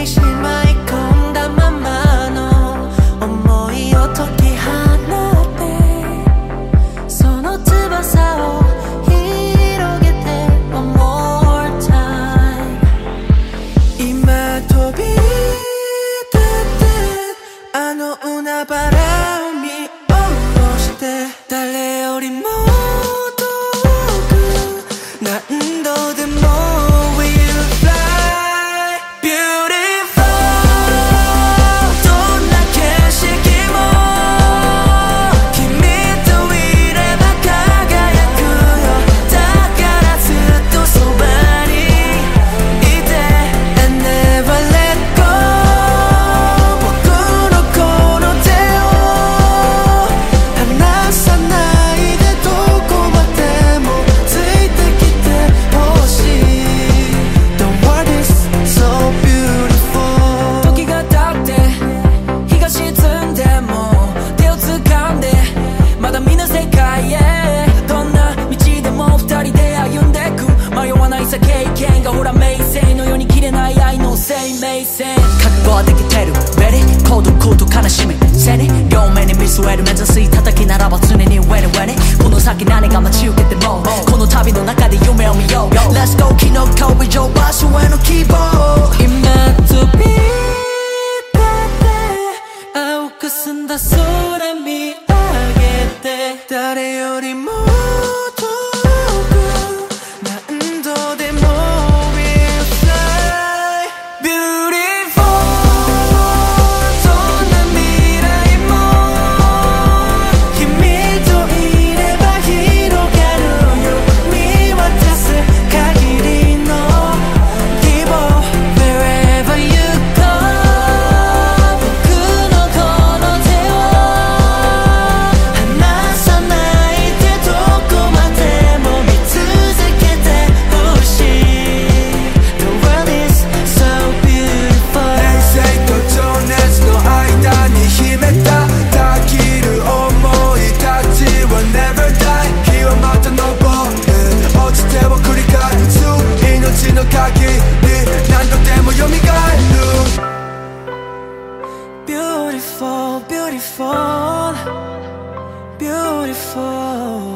にしまい込んだままの思いを解き放ってその翼を広げて One more time 今飛び立ってあの海原を見下ろして誰よりも遠く何度でも We'll fly beautiful どんな景色も君といれば輝くよだからずっとそばにいて And never let go 僕のこの手を離さないでどこまでもついてきてほしい The world is so beautiful 時が経って日が沈んでも手を掴んでまだ見ぬ世界へどんな道でも二人で歩んでく迷わないさ経験がほら明星のように切れない愛の生命線覚悟はできてる Ready 孤独と悲しみ背に両目に見据える目指す叩きならば常に Ready Ready この先何が待ち受けてもこの旅の中で夢を見よう Let's go 昨日顔以上場所への希望今飛び立って青く澄んだ空見上げて誰よりも遠く何度でも We'll fly beautiful どんな未来も君といれば広がるよ見渡す限りの希望 Wherever you go 僕のこの手を離さないでどこまでも見続けてほしい The world is so beautiful 平成と情熱の間に秘めたたぎる想いたちは Never die 日はまた昇る落ちてを繰り返す命の限り何度でも蘇る Beautiful, beautiful, beautiful